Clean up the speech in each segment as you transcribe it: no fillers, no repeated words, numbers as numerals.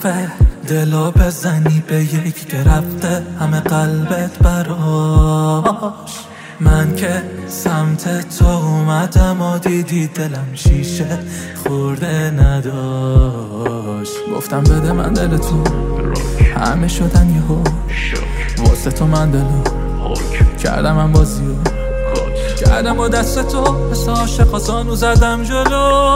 لطفه دلو بزنی به یکی که رفته همه قلبت براش. من که سمت تو اومدم و دیدی دلم شیشه خورده نداشت. گفتم بده من دل تو، همه شدن یهو واسه تو من دلو کردم، من بازیو کردم با دست تو، مثل عاشق آسانو زدم جلو.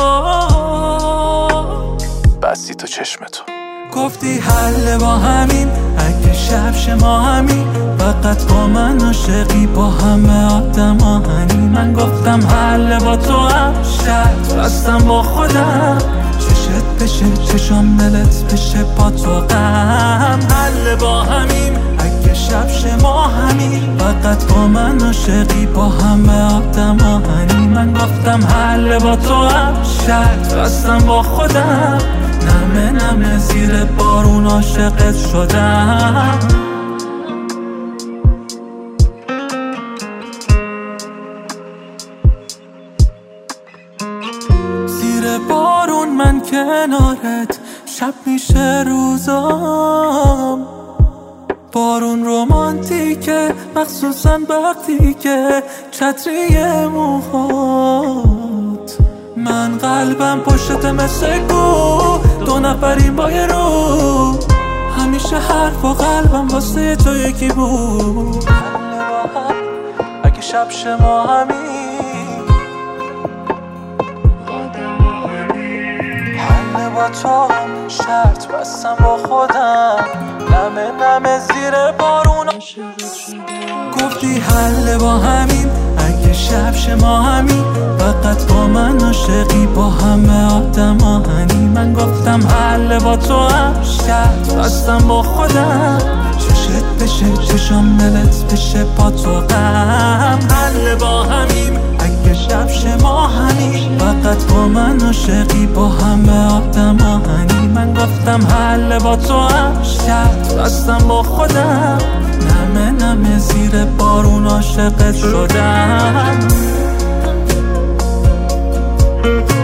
بستی تو چشم تو گفتی حل با همین، اگه شب شما همین، فقط با من عاشقی با همه آدم آهنی. من گفتم حل با تو هم، شرط بستم با خودم، چشت بشه چشم دلت بشه با تو غم. حل با همین، اگه شب شما همین، فقط با من عاشقی با همه آدم آهنی. من گفتم حل با تو هم، شرط بستم با خودم، نمه نمه زیر بارون عاشقت شدم. زیر بارون من کنارت، شب میشه روزام. بارون رومانتیکه، مخصوصا وقتی که چتری موهات. من قلبم پشت مثل گو، دو نفریم با یه رو، همیشه حرف و قلبم واسه تو یکی بود. اگه شب شما همین، حل با تو شرط بستم با خودم، نمه نمه زیر بارون گفتی حل با همین، اگه شب شما همین، فقط با من عاشقی با همه آدم آهنی. من گفتم حل با تو هم، شرط بستم با خودم، چشت بشه چشم دلت بشه با تو غم. حل با همین، اگه شب شما همین، فقط با من عاشقی با همه آدم آهنی. من گفتم حل با تو هم، شرط بستم با خودم، نمه نمه زیر بارون عاشقت شدم.